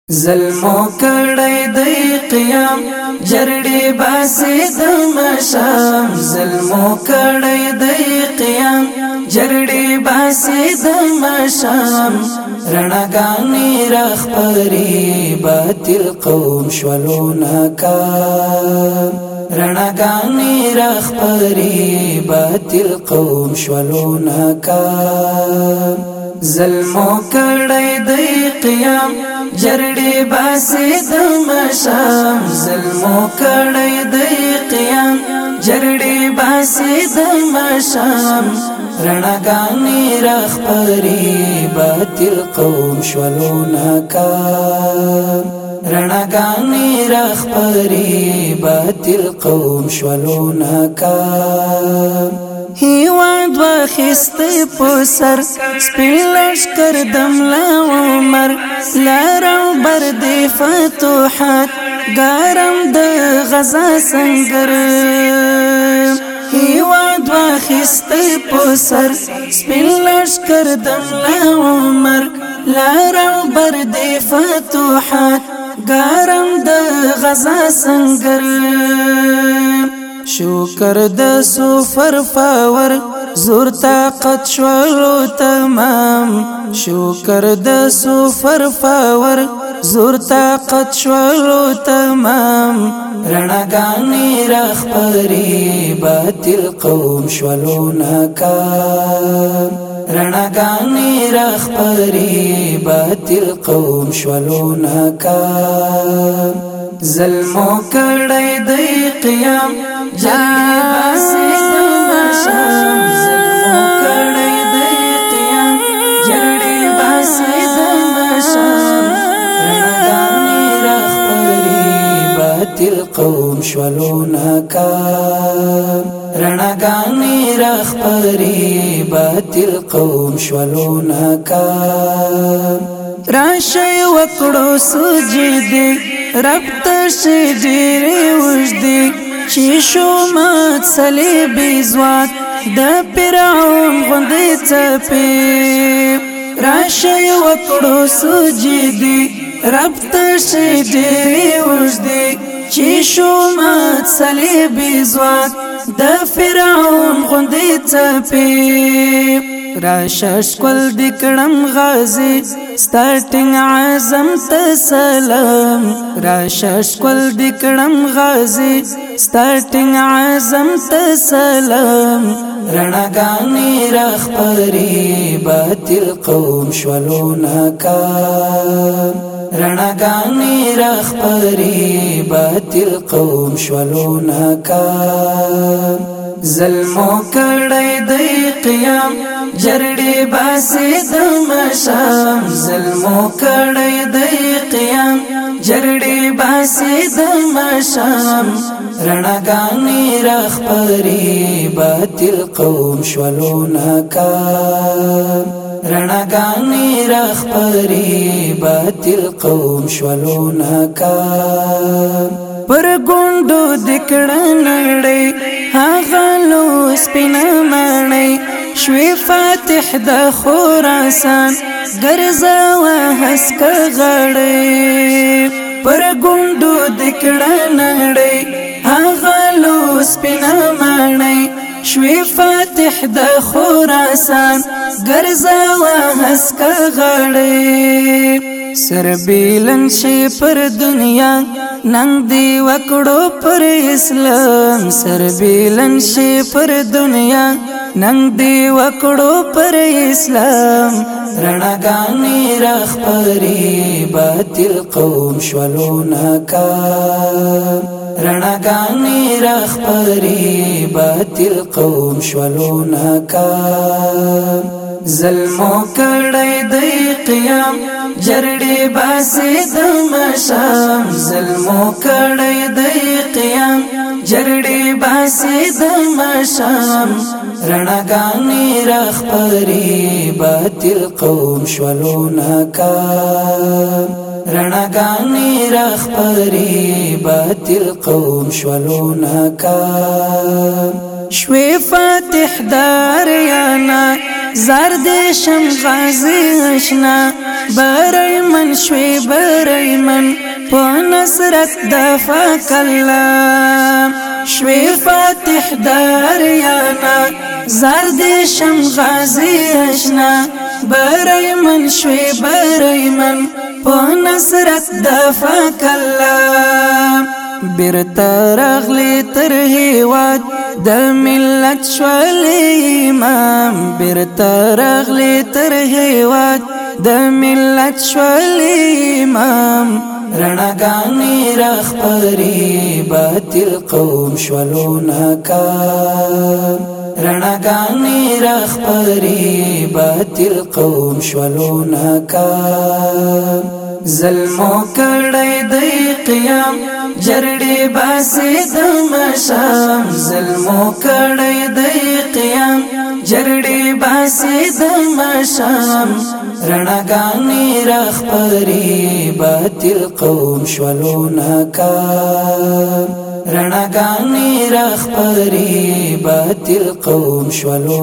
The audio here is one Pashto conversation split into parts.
ظلمو کړی دی قیام جرړې باسي د مشام ظلمو کړی دی قیام جرړې باسي د مشام رڼاګانې رخپري باطل قوم شولو ناکام رڼاګانې رخپري باطل قوم شولو ناکام ظلمو کړی دی قیام جرړې باسي د مشام ظلمو کړی دی قیام جرړې باسي د مشام رڼاګانې رخپري باطل قوم شولو ناکام رڼاګانې رخپري باطل قوم شولو ناکام هیواد واخست پسر سپیلش کردم لعمر لارم برد فتوحات گارم د غزا سنگر هیواد واخست پسر سپیلش کردم لعمر لارم برد فتوحات گارم د غزا سنگر شکر د سفر فاور زور طاقت شولو تمام شکر د سفر فاور زور طاقت شولو تمام رڼاګانې رخپري باطل قوم شولو ناکام رڼاګانې رخپري باطل قوم شولو ناکام ظلمو کړی دی قیام جرړې باسي د مشام ظلمو کړی دی قیام جرړې باسي د مشام رڼاګانې رخپري باطل قوم شولو ناکام رڼاګانې رخپري باطل قوم شولو ناکام راشي وکړو سجدي رب تشي ډېرې وژدې چې شو مات صلیبي ځواک د فرعون غوندې څپې راشي وکړو سجدي رب تشي ډېرې وژدې چې شو مات صلیبي ځواک د فرعون غوندې څپې راشش کول دکړم غازی سٹارټینګ اعظم ته سلام راشش کول دکړم غازی سٹارټینګ اعظم ته سلام رڼاګانې رخپري باطل قوم شولو ناکام رڼاګانې رخپري باطل قوم شولو ناکام ظلمو کړی دی قیام جرړې باسي د مشام ظلمو کړی دی قیام جرړې باسي د مشام رڼاګانې رخپري باطل قوم شولو ناکام رڼاګانې رخپري باطل قوم شولو ناکام پر ګوندو دکړه نړۍ هغه لو سپینه مړۍ شوی فاتح د خراسان ګرځاوه هسکه غړۍ پر ګوندو دکړه نړۍ هغه لو سپینه مړۍ شوی فاتح د خراسان ګرځاوه هسکه غړۍ سربیلن شي پر دنیا ننګ دی وکړو پر اسلام سربیلن شي پر دنیا ننګ دی وکړو پر اسلام رڼاګانې رخپري باطل قوم شولو ناکام رڼاګانې رخپري باطل قوم شولو ناکام ظلمو کړی دی قیام جرړې باسي د مشام ظلمو کړی دی قیام جرړې باسي د مشام رڼاګانې رخپري باطل قوم شولو ناکام رڼاګانې رخپري باطل قوم شولو ناکام شوی فاتح داریانا زرد شم غازی اشنا برایمن شوی برایمن په نصرت د فاک الله شوی فاتح دریانا زرد شم غازی اشنا برایمن شوی برایمن په نصرت د فاک الله بیرته راغلی تر هیواد د ملت شول امام بیرته راغلی تر هیواد د ملت شول امام رڼاګانې راخپري باطل قوم شولو ناکام رڼاګانې راخپري باطل قوم شولو ناکام ظلمو کړی دی قیام جرړې باسي د مشام ظلمو کړی دی قیام جرړې باسي د مشام رڼاګانې راخپري باطل قوم شولو ناکام رڼاګانې راخپري باطل قوم شولو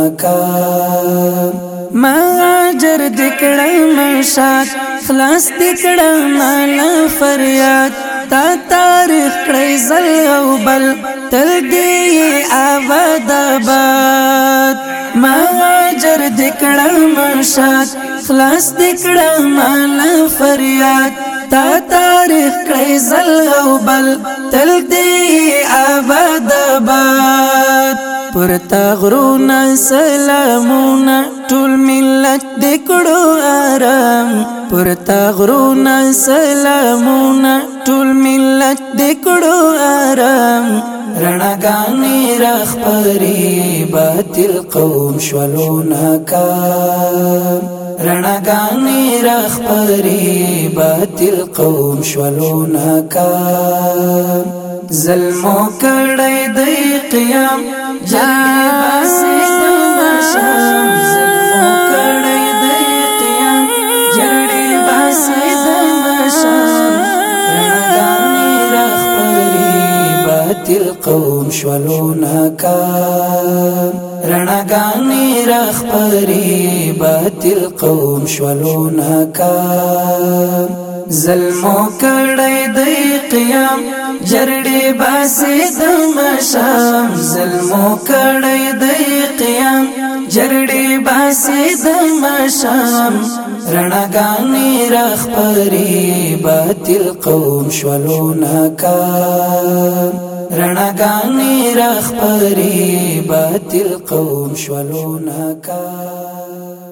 ناکام ماجر دکړه مشات خلاص دکړه مال فریاد تا تاریخ کړی زل او بل تل دی آباد آباد ماجر دکړه مشات خلاص دکړه مال فریاد تا تاریخ کړی زل او بل تل دی آباد آباد پرتا غرونا سلامونا ټول ملت دکړو آرام پرتا غرونا سلامونا ټول ملت دکړو آرام رڼاګانې راخپري باطل قوم شولو ناکام رڼاګانې راخپري باطل قوم شولو ناکام ظلمو کړی دی قیام جرړې باسي د مشام ظلمو کړی دی قیام جرړې باسي د مشام رڼاګانې راخپري باطل قوم شولو ناکام رڼاګانې راخپري باطل قوم شولو ناکام ظلمو کړی دی قیام جرړې باسي د مشام ظلمو کړی دی قیام جرړې باسي د مشام رڼاګانې راخپري باطل قوم شولو ناکام رڼاګانې راخپري باطل قوم شولو ناکام